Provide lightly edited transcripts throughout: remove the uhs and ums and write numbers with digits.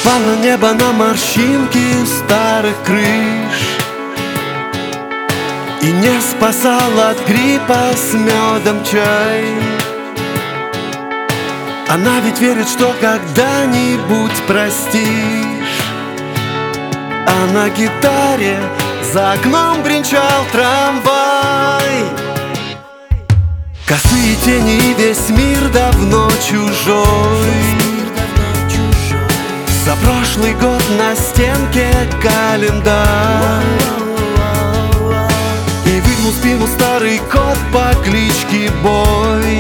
Упало небо на морщинки старых крыш, и не спасал от гриппа с медом чай. Она ведь верит, что когда-нибудь простишь. А на гитаре за окном бренчал трамвай. Косые тени и весь мир давно чужой. За прошлый год на стенке календарь. И выгнул спину старый кот по кличке Бой.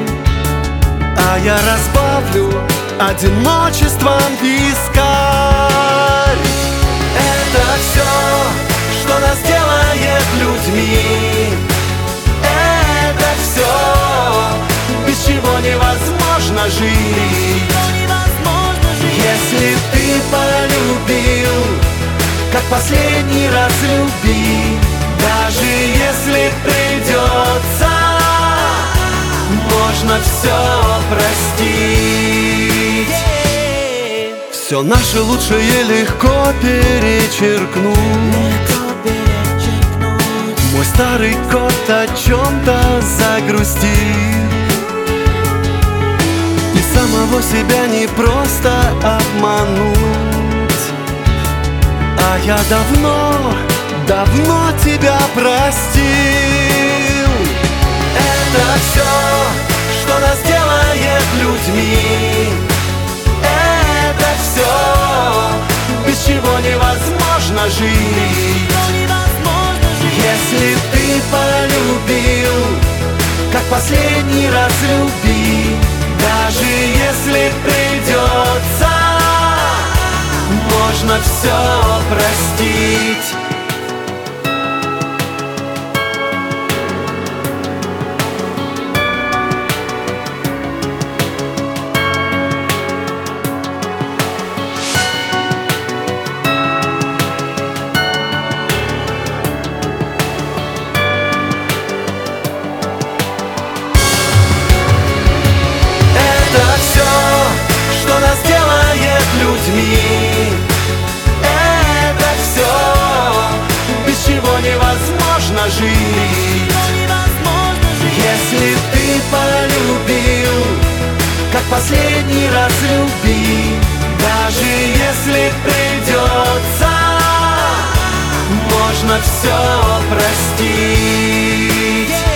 А я разбавлю одиночеством вискарь. Это все, что нас делает людьми. Это все, без чего невозможно жить. Если ты полюбил, как последний раз люби. Даже если придется, можно все простить. Все наше лучшее легко перечеркнуть. Мой старый кот о чем-то загрустил. И самого себя не просто обмануть. А я давно тебя простил. Это все, что нас делает людьми. Это все, без чего невозможно жить. Если ты полюбил, как последний раз люби. Даже если придется, можно все простить. Это все, без чего невозможно жить. Если ты полюбил, как последний раз люби. Даже если придется, можно все простить.